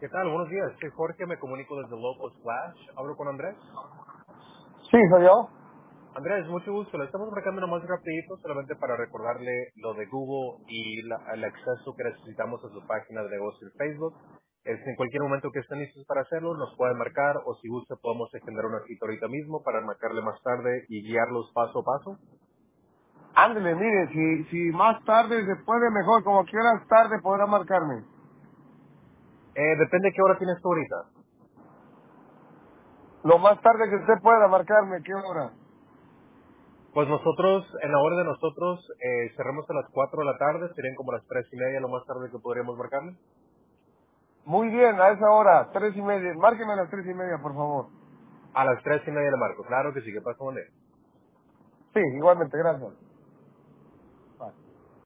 ¿Qué tal? Buenos días. Soy Jorge, me comunico desde Loco Splash. ¿Hablo con Andrés? Sí, soy yo. Andrés, mucho gusto. Le estamos marcando nomás rapidito, solamente para recordarle lo de Google y el acceso que necesitamos a su página de negocio en Facebook. En cualquier momento que estén listos para hacerlo, nos pueden marcar o si gusta podemos agendar una cita ahorita mismo para marcarle más tarde y guiarlos paso a paso. Ándele, mire, si más tarde se puede, mejor. Como quieras tarde podrá marcarme. Depende de qué hora tienes tú ahorita. Lo más tarde que usted pueda marcarme, ¿qué hora? Pues nosotros, en la hora de nosotros, cerramos a las 4 de la tarde, serían como las 3:30 lo más tarde que podríamos marcarle. Muy bien, a esa hora, 3:30. Márqueme a las 3:30, por favor. A las 3:30 le marco. Claro que sí, ¿qué pasa, Juan? Sí, igualmente, gracias. Bye.